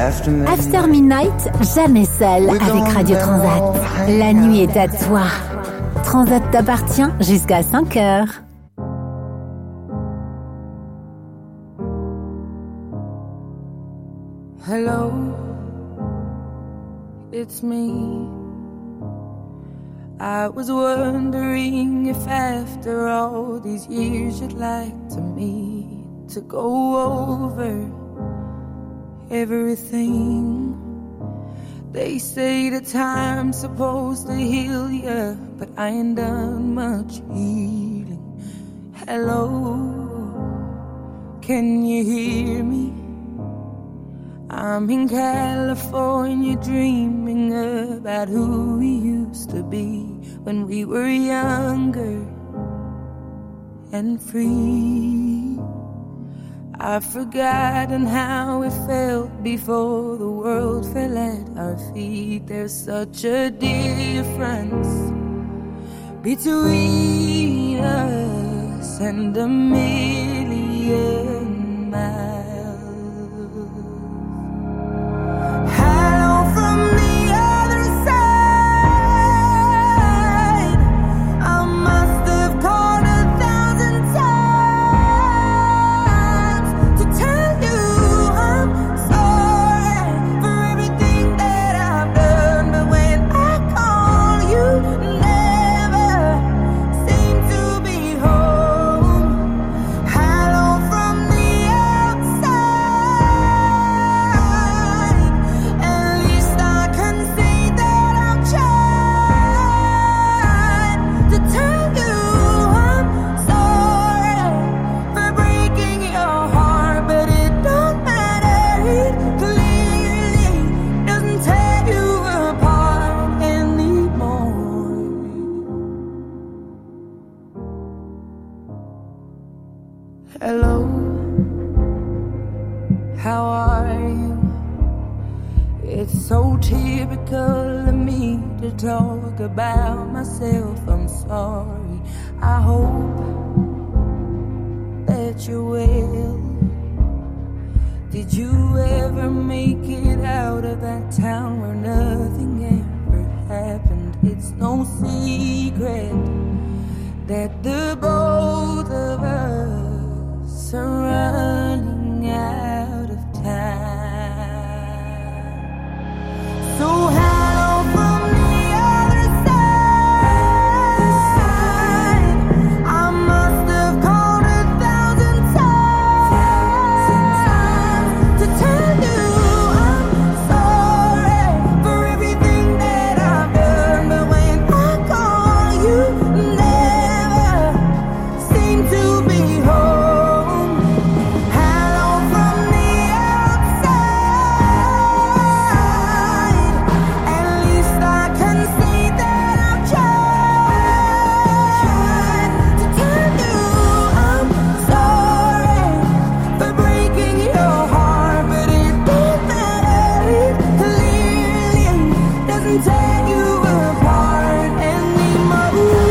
After Midnight, jamais seul avec Radio Transat. La nuit est à toi. Transat t'appartient jusqu'à 5h. Hello, it's me. I was wondering if after all these years you'd like to meet to go over everything. They say the time's supposed to heal ya, but I ain't done much healing. Hello, can you hear me? I'm in California dreaming about who we used to be when we were younger and free. I've forgotten how it felt before the world fell at our feet. There's such a difference between us and a million miles. Hello, how are you? It's so typical of me to talk about myself. I'm sorry. I hope that you're well. Did you ever make it out of that town where nothing ever happened? It's no secret that the both of us are running out of time. So hello from the other side. I must have called 1,000 times to tell you I'm sorry for everything that I've done. But when I call, you never seem to be home. Hello from the outside. At least I can say that I've tried to tell you I'm sorry for breaking your heart. But it don't matter, it clearly doesn't tear you apart anymore.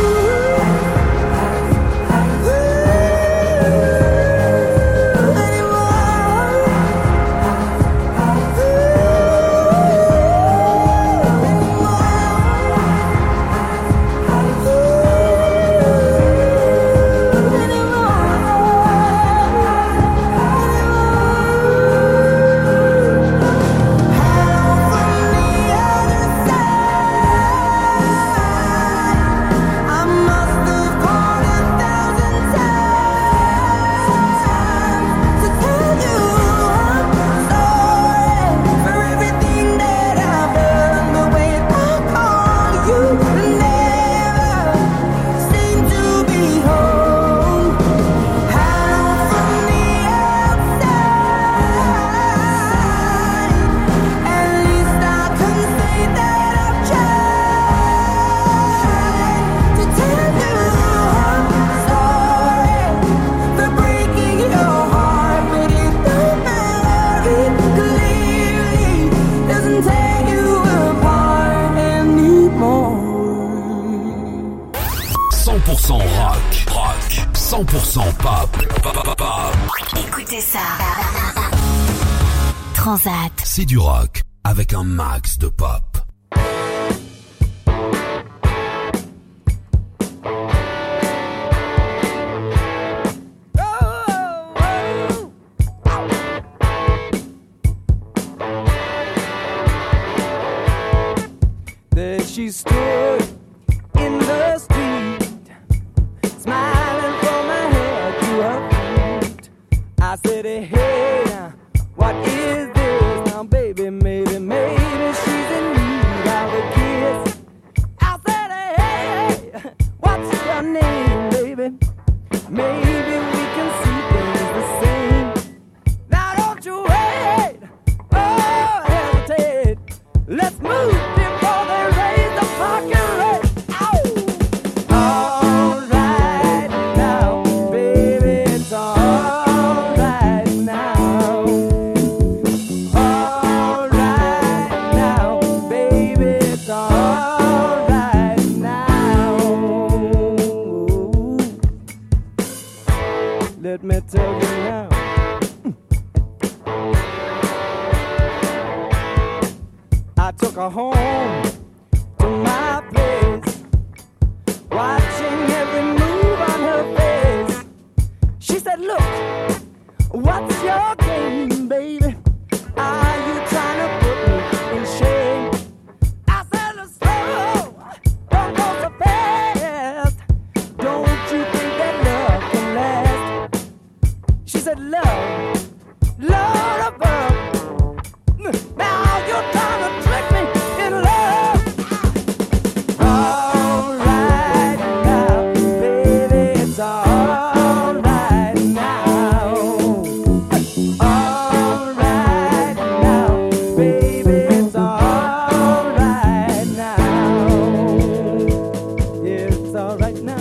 I must have called 1,000 times to tell you I'm sorry for everything that I've done. But when I call, you never seem to be home. Hello from the outside. At least I can say that I've tried to tell you I'm sorry for breaking your heart. But it don't matter, it clearly doesn't tear you apart anymore. 100% rock, 100% pop. Écoutez ça. Transat. C'est du rock avec un max de pop. There she stood in the street, smiling from her head to her feet. I said, hey, now, what is this? Now, baby, maybe she's in need of a kiss. I said, hey, what's your name, baby? Maybe we can see things the same. Now, don't you wait, oh, hesitate. Let's move before they raise the fucking rate. All right now, baby, it's all right now. All right now, baby, it's all right now. Let me tell you now. I took her home to my place, watching every move on her face. She said, look, what's your game, baby? Are you trying to put me in shame? I said, slow, don't go so fast. Don't you think that love can last? She said, love, love above. Now you're trying to trick me in love. All right now, baby, it's all right now. All right now, baby, it's all right now. Yeah, it's all right now.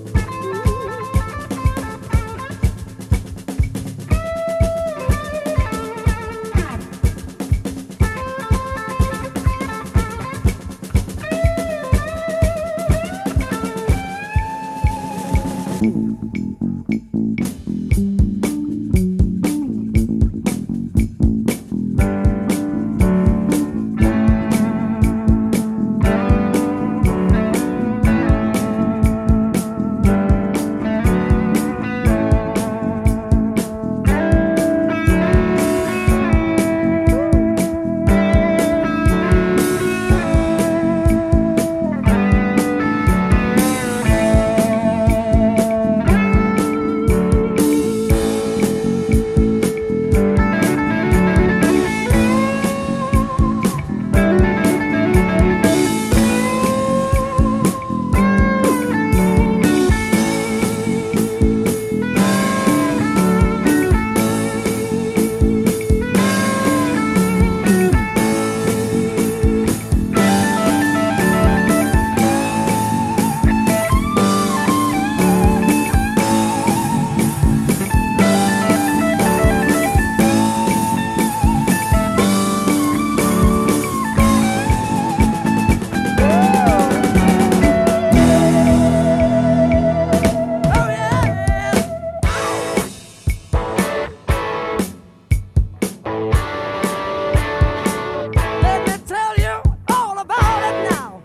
Let me tell you all about it now.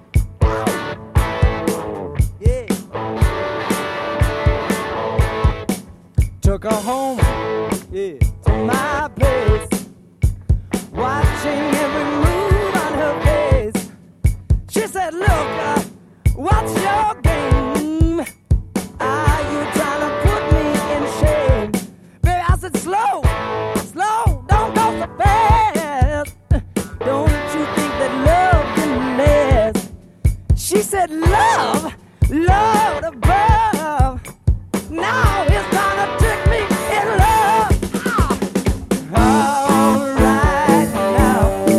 Yeah. Took her home, yeah, to my place, watching every move on her face. She said, look, what's your game? Are you trying to put me in shame? Baby, I said, slow, slow, don't go so fast. Don't you think that love can last? She said, love, love above. Now it's trying to trick me in love. All right now,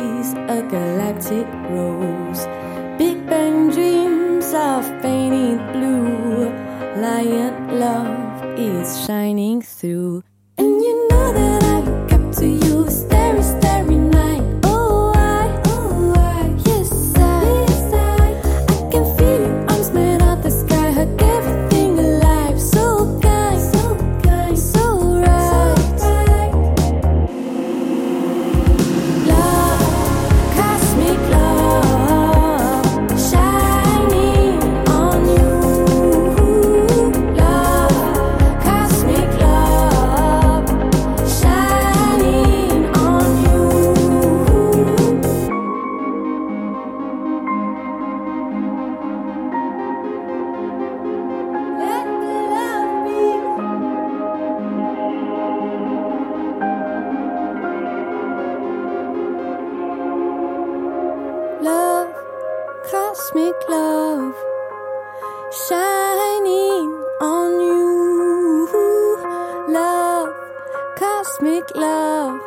sees a galactic rose. Big Bang dreams of painted blue. Lion love is shining through. And you know that I look up to you, starry, starry night. Oh, yes, I can feel your arms made of the sky, hug everything alive. So kind, so right. Love, cosmic love, shining on you. Love, cosmic love, shining on you. Let the love be. Love, cosmic love, shining on you. Love, cosmic love,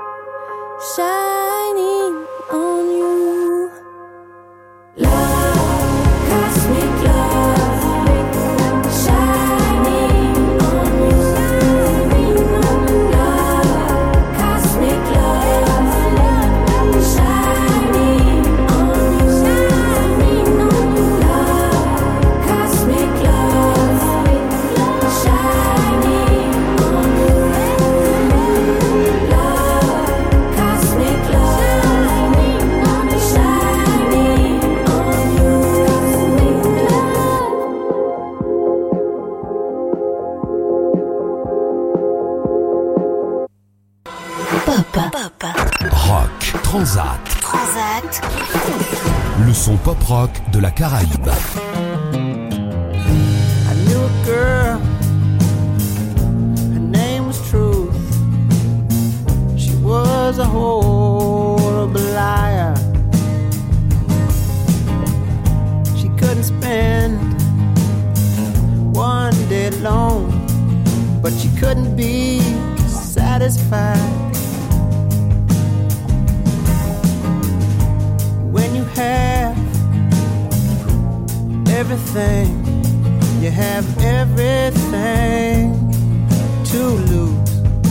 shining on you. Love, cosmic love, shining on you. Love, cosmic love, shining on you. Love, cosmic love, shining on you. Love, cosmic love, shining on Pop. Rock, Transat. Le son pop-rock de la Caraïbe. I knew a girl, her name was Truth. She was a horrible liar. She couldn't spend one day alone, but she couldn't be satisfied. When you have everything, you have everything to lose.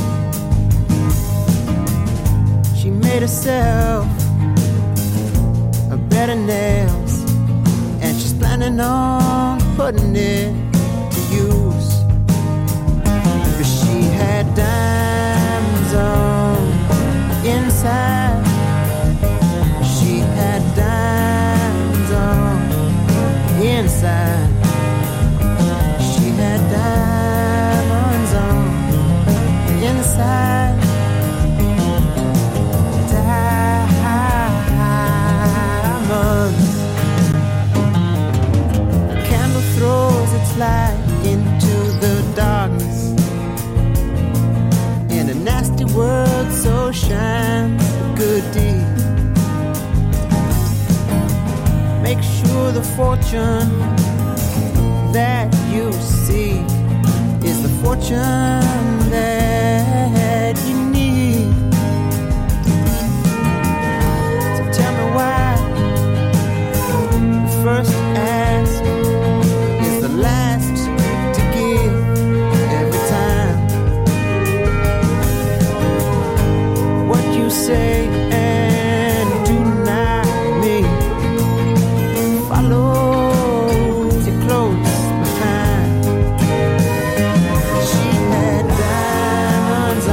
She made herself a bed of nails, and she's planning on putting it to use. But she had diamonds on inside. She had diamonds on inside. She had diamonds on inside. Diamonds. A candle throws its light into the darkness. In a nasty world, so shines a good deed. Make sure the fortune that you see is the fortune that you need. So tell me why the first ask is the last to give every time. What you say and do not mean follows you close behind. She had diamonds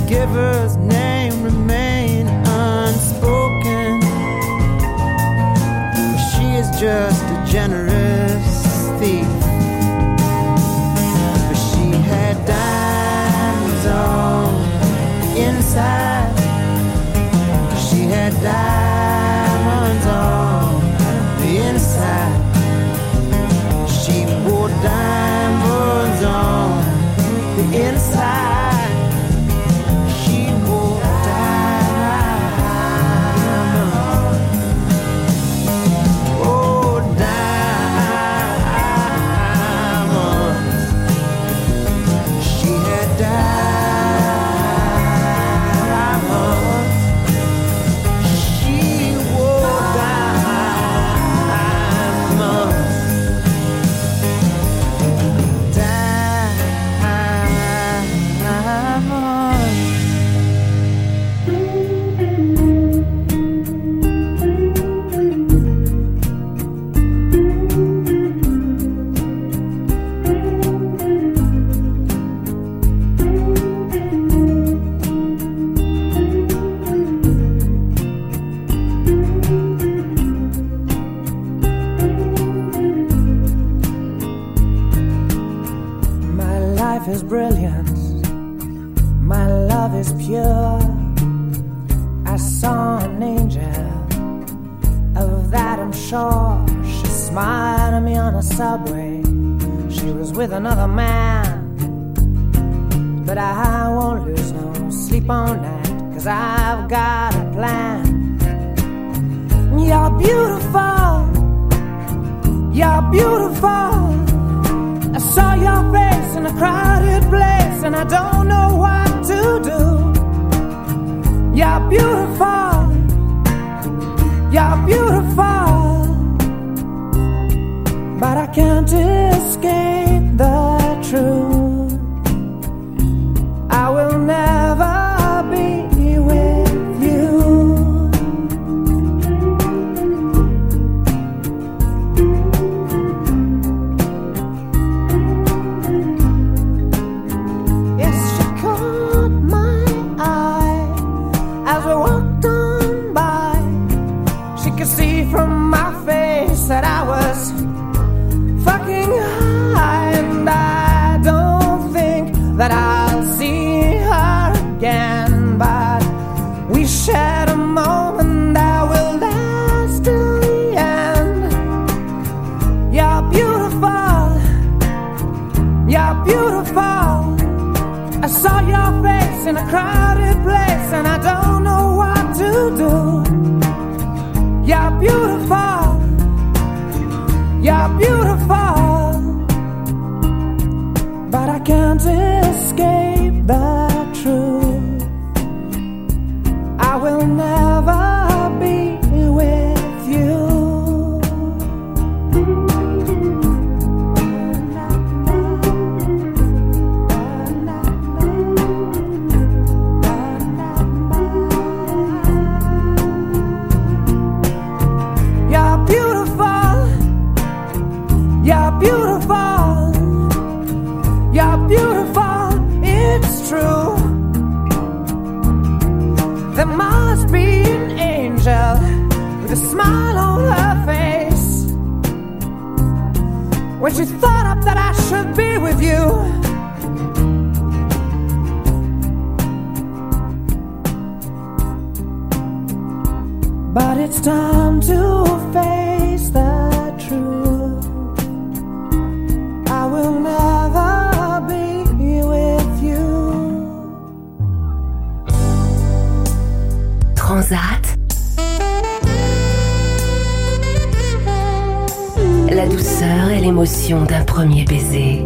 giver's name remain unspoken. She is just a generous thief. But she had diamonds on the inside. She had diamonds on the inside. She wore diamonds on the inside. Subway, she was with another man, but I won't lose no sleep on that, 'cause I've got a plan. You're beautiful, you're beautiful. I saw your face in a crowded place and I don't know what to do. You're beautiful, you're beautiful, but I can't escape the truth. I will never be with you. Yes, she caught my eye as we walked on by. She could see from my face that I was fucking high, and I don't think that I'll see her again, but we shared a moment that will last till the end. You're beautiful, you're beautiful. I saw your face in a crowded place and I don't know what to do. You're beautiful, you're beautiful, but I can't escape the truth. I will never be with you. You're beautiful, you're beautiful, you're beautiful, it's true. There must be an angel with a smile on her face when she thought up that I should be with you. But it's time to face the truth. I will never be with you. Transat. La douceur et l'émotion d'un premier baiser.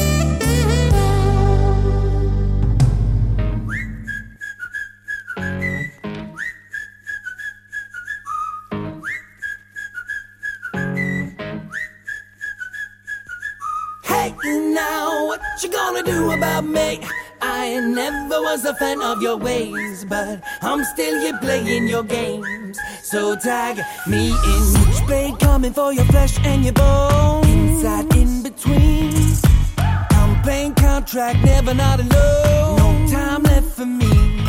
I never was a fan of your ways, but I'm still here playing your games. So tag me in. Switchblade coming for your flesh and your bones. Inside, in between. I'm playing contract, never not alone. No time left for me.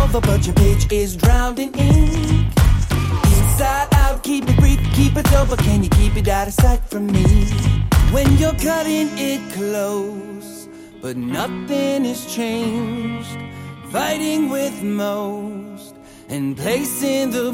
cover, but your page is drowned in ink. Inside out, keep it brief, keep it over. Can you keep it out of sight from me? When you're cutting it close, but nothing has changed. Fighting with most and placing the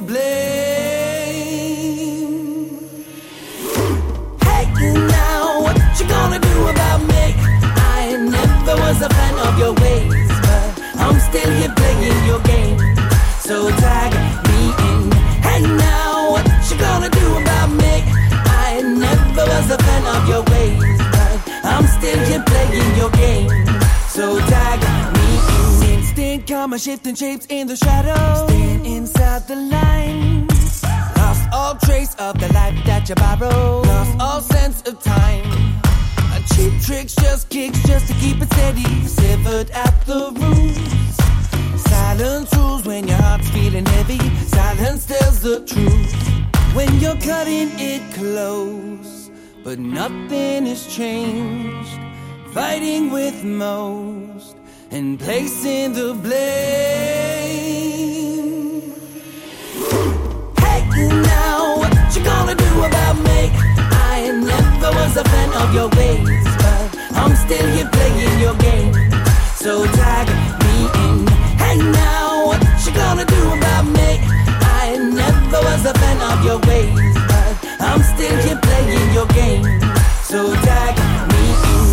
blame. Hey, now what you gonna do about me? I never was a fan of your ways, but I'm still here playing your game. So tag me in. Hey, now what you gonna do about me? I never was a fan of your ways, but I'm still here playing your game. So tag me in. Instant karma shifting shapes in the shadows, staying inside the lines. Lost all trace of the life that you borrowed. Lost all sense of time. Cheap tricks, just kicks, just to keep it steady. Severed at the roots. Silence rules when your heart's feeling heavy. Silence tells the truth when you're cutting it close, but nothing has changed. Fighting with most and placing the blame. Hey, now what you gonna do about me? I never was a fan of your ways, but I'm still here playing your game. So tag me in. Hey, now what you gonna do about me? I never was a fan of your ways, but I'm still here playing your game. So tag me in.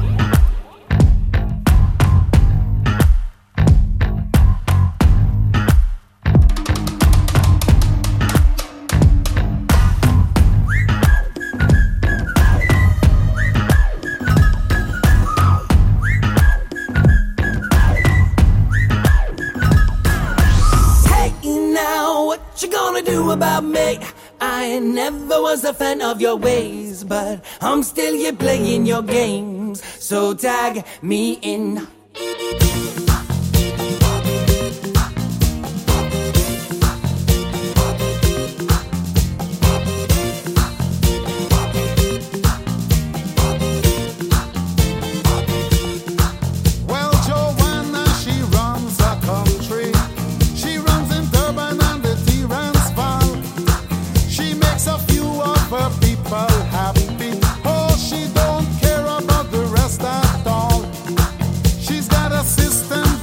Do about me? I never was a fan of your ways, but I'm still here playing your games. So tag me in. System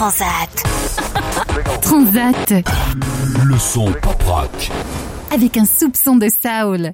Transat. Transat. Le son pop rock. Avec un soupçon de soul.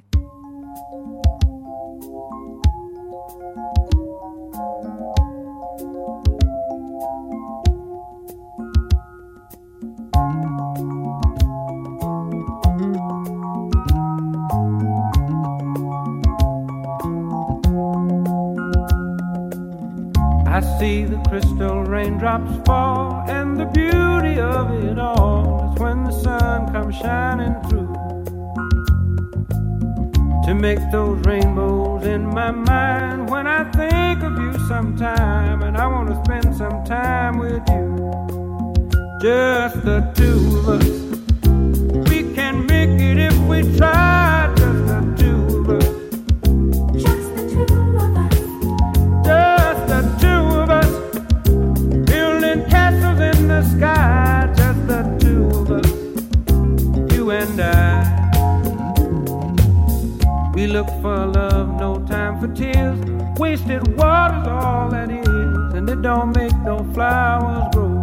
I see the crystal raindrops fall, and the beauty of it all is when the sun comes shining through to make those rainbows in my mind. When I think of you sometime, and I want to spend some time with you, just the two of us. We can make it if we try, just the two of us. Sky, just the two of us, you and I. We look for love, no time for tears. Wasted water's all that is, and it don't make no flowers grow.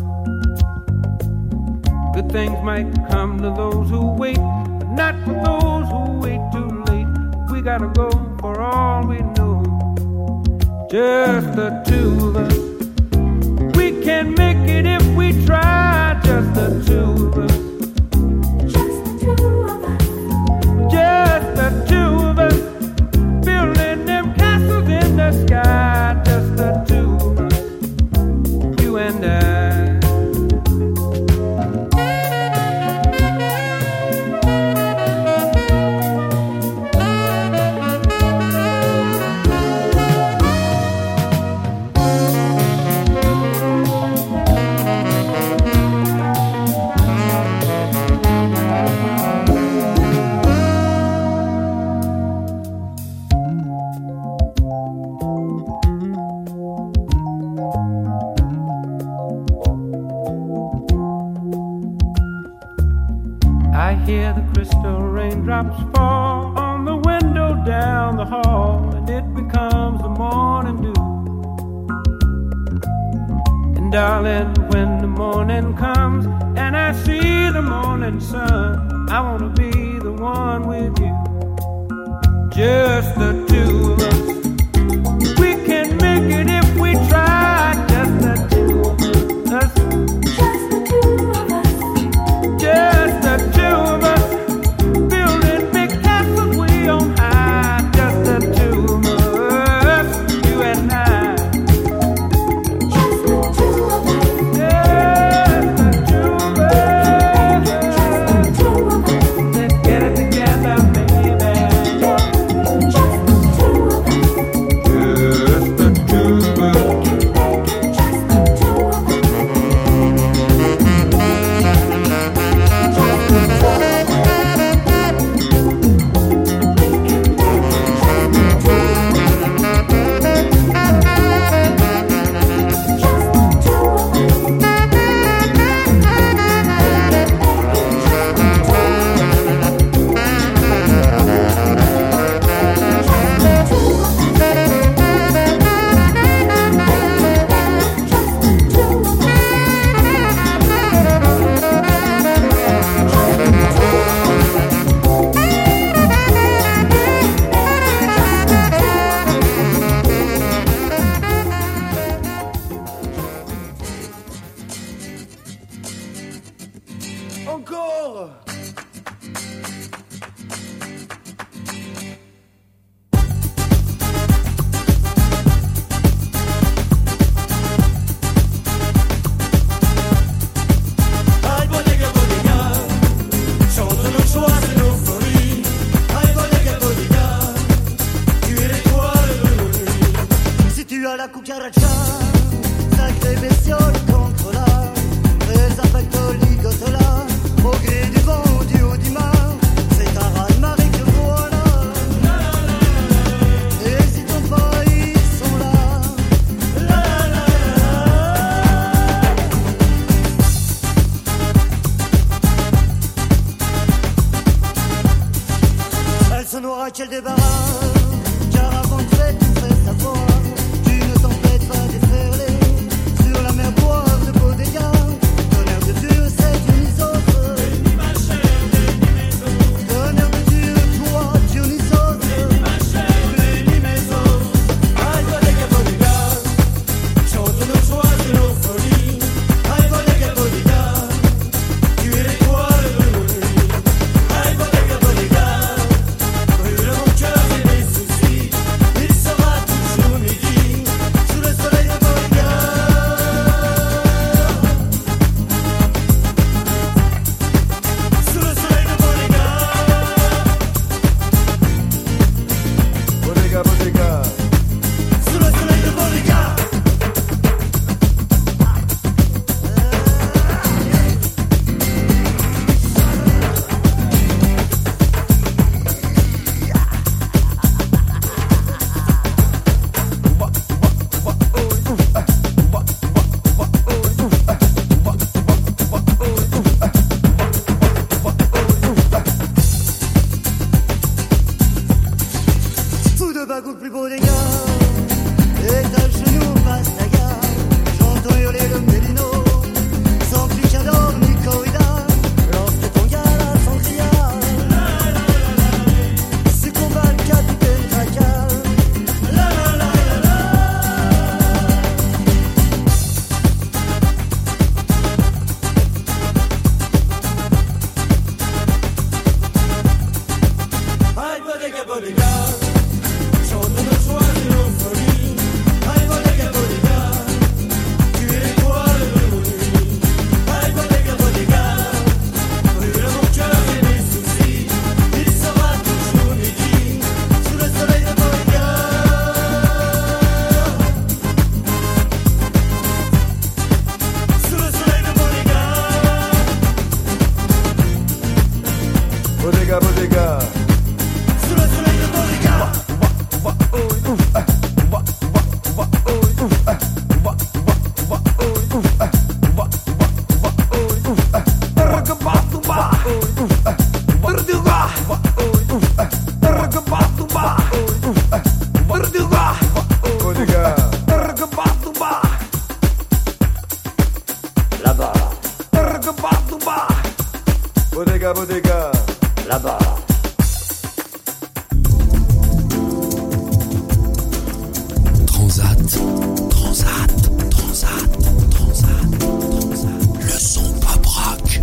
Good things might come to those who wait, but not for those who wait too late. We gotta go for all we know, just the two of us. We can make it if we try, just the two of us. Just the two of us. Just the two of us. Building them castles in the sky, just the two of us. You and I. I hear the crystal raindrops fall on the window down the hall, and it becomes the morning dew. And darling, when the morning comes and I see the morning sun, I wanna be the one with you, just the two of us. We can make it if we try, just the two of us. Just the two of us. Just the two of us. Building big castles way on high, just the two of us, you and I. Just the two of us. Just the two of us. Just the two of us. Let's get it together, baby. Just the two of us. Just the two of us. Just the two of us. Encore. Ai bodega bodega, chantons nos joies et nos folies. Ai bodega bodega, tu es l'étoile de nos nuits. Si tu as la cucaracha, sacrée bestiole contre l'art, très affectoligotola, au gré du vent du haut du mar, c'est un raz-de-marée que voilà. N'hésitons pas, ils sont là. Elle se noiera quel débarras, car avant de faire tout fait savoir, tu ne t'empêches pas déferler sur la mer boire de beaux détours. bodega, bodega. Sous le soleil de Bodega. Là-bas. Bodega, bodega. Là-bas. Transat, transat, transat, transat, transat. Le son pop rock.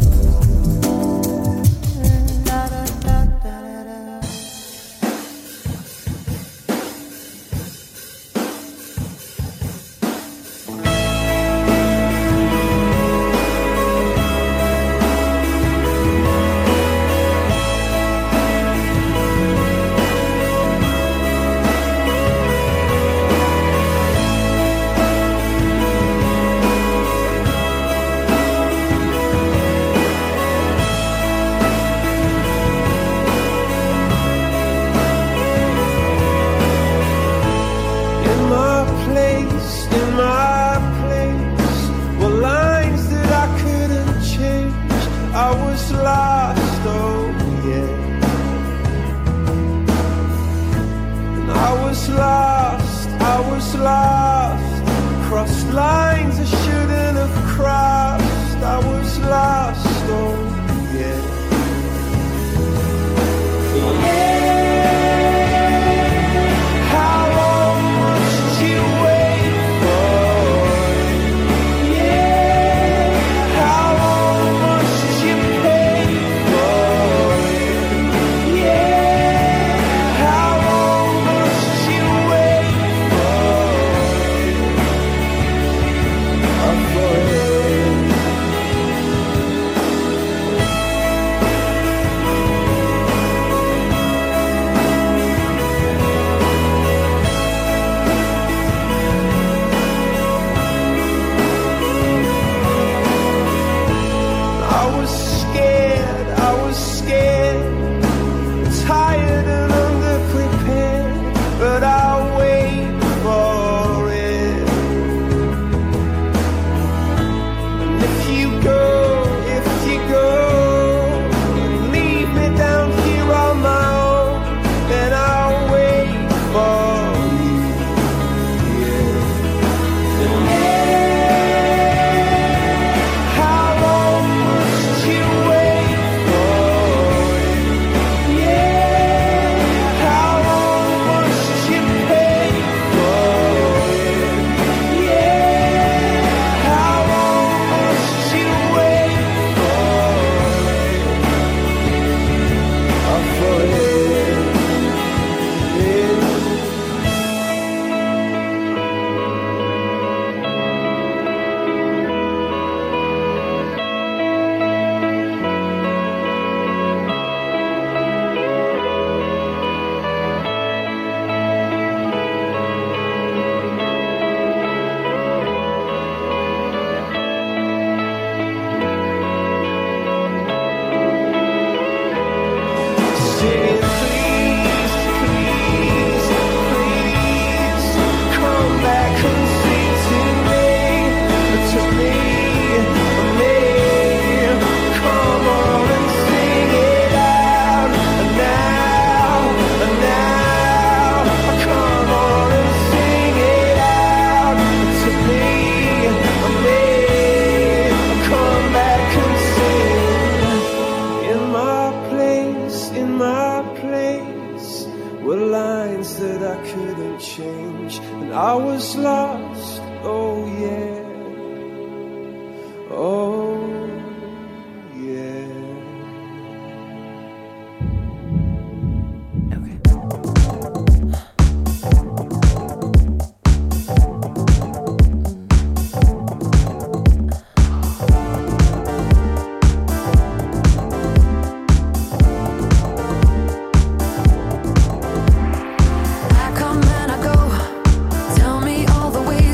I come and I go. Tell me all the ways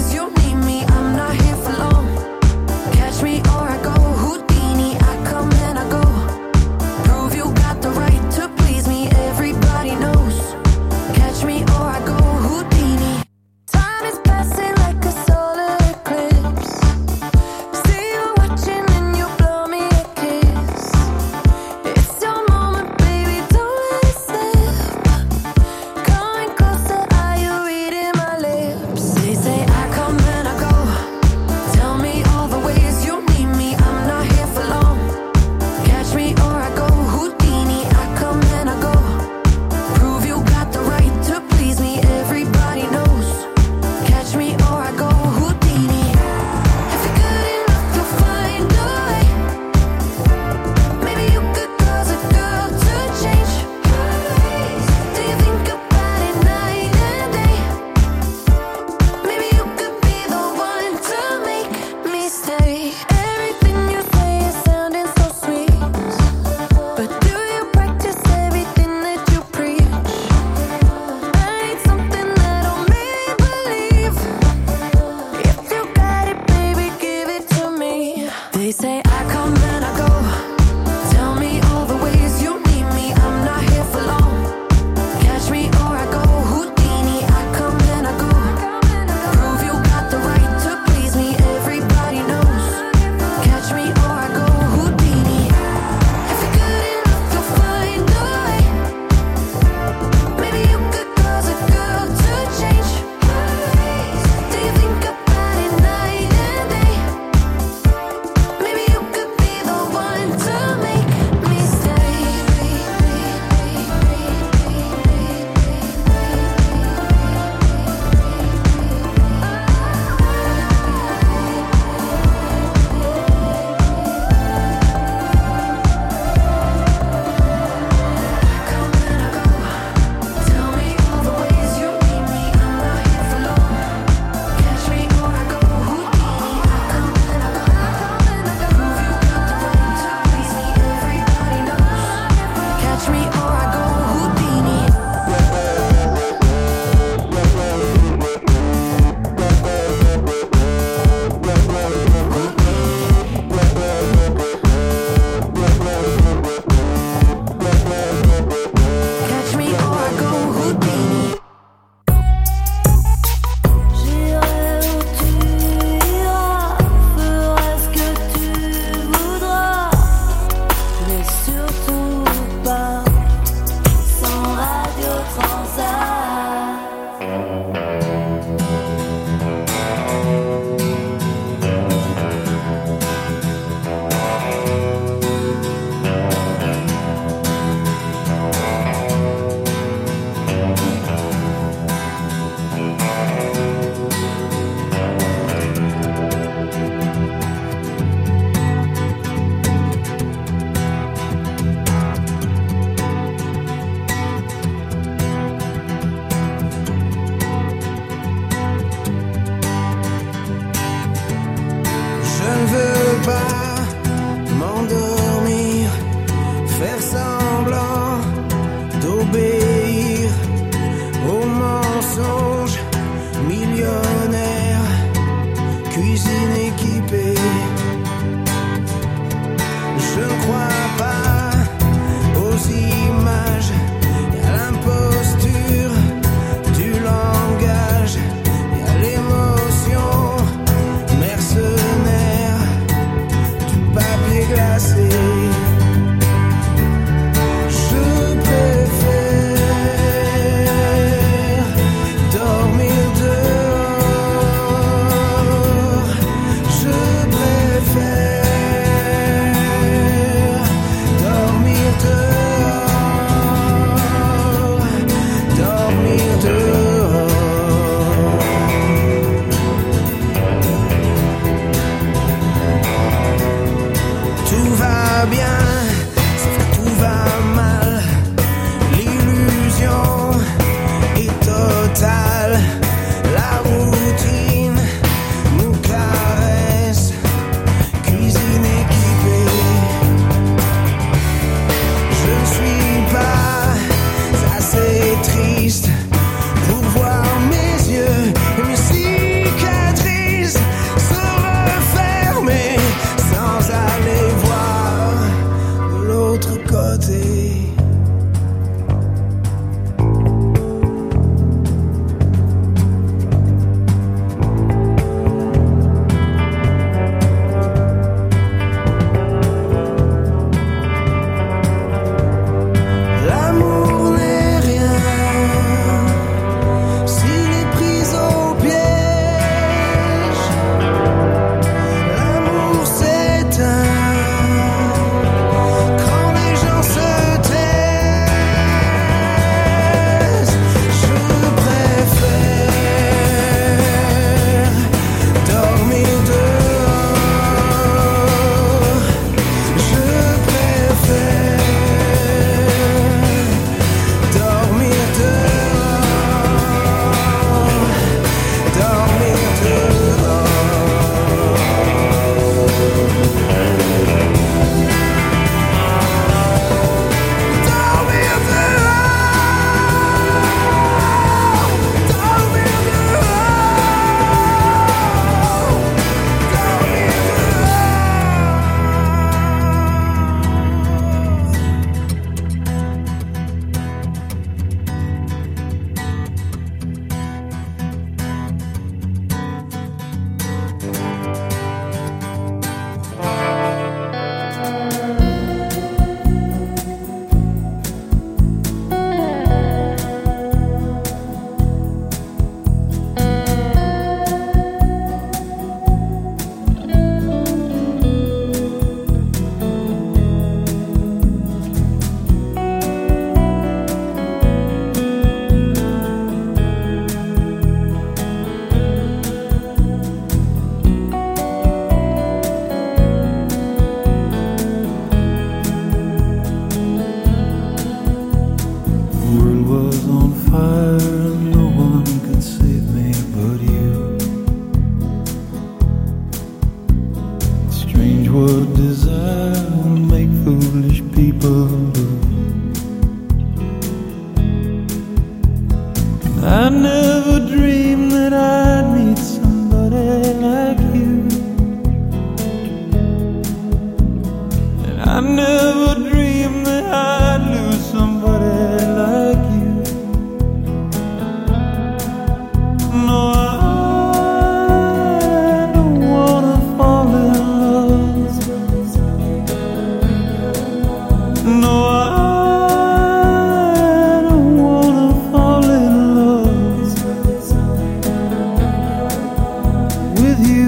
I never dreamed that I'd meet somebody like you. And I never dreamed that I'd lose somebody like you. No, I don't wanna fall in love. No, I don't wanna fall in love with you.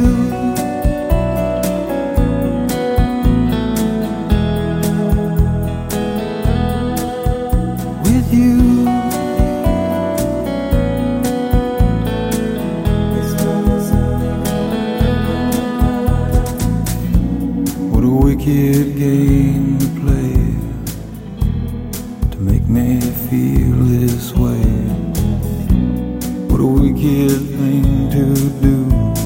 With you. What a wicked game to play to make me feel this way. What a wicked thing to do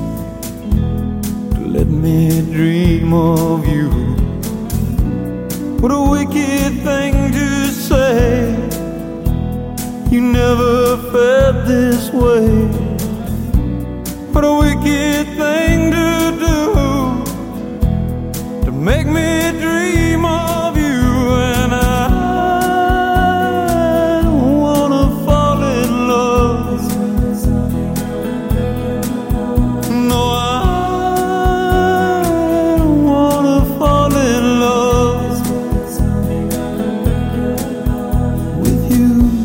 to let me dream of you. What a wicked thing to say. You never felt this way. What a wicked thing to do to make me dream of you. And I don't wanna fall in love. No, I don't wanna fall in love with you.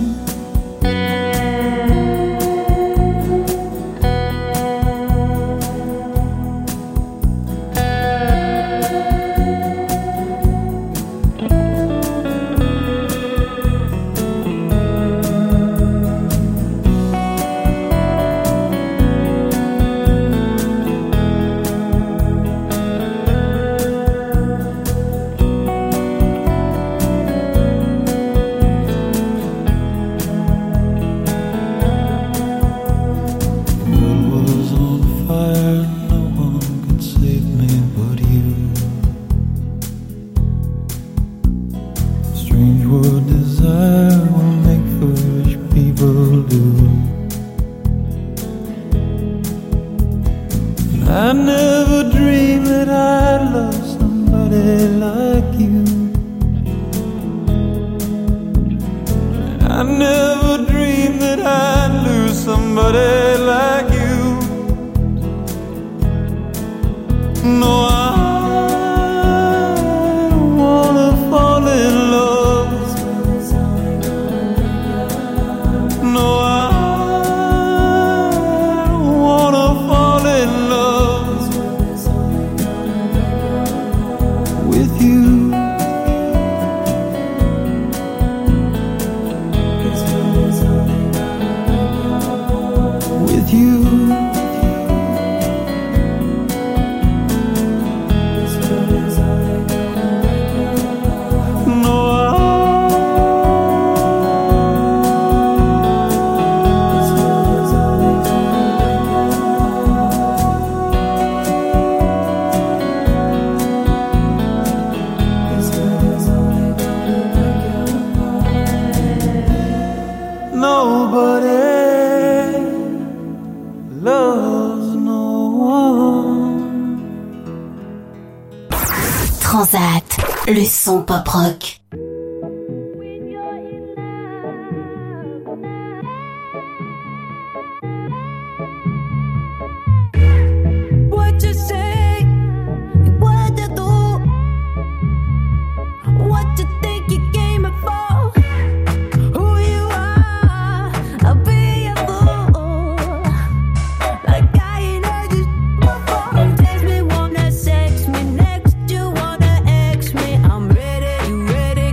I never dreamed that I'd love somebody like you. I never dreamed that I'd lose somebody like you. No, I don't wanna fall in love. No, I don't wanna fall in love with you. With you. Nobody loves no one. Transat, le son pop rock. What you say, what you do, what you think you came for, who you are, I'll be a fool. Like I ain't heard you before. Text me, wanna sex me, next you wanna ex me. I'm ready, you ready?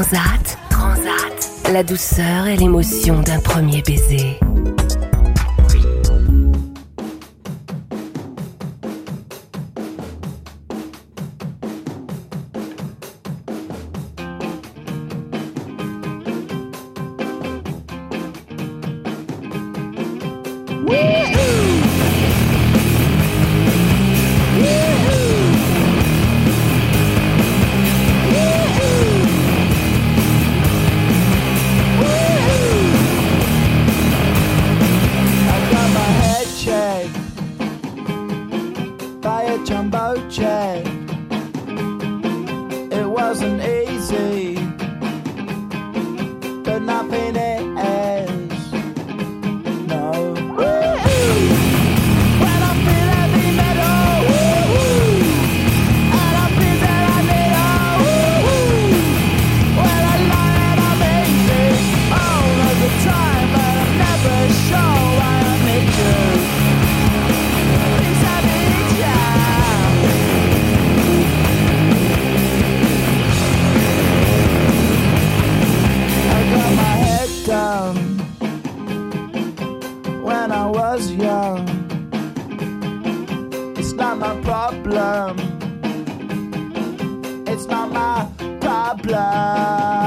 Transat, Transat, la douceur et l'émotion d'un premier baiser. It's not my problem.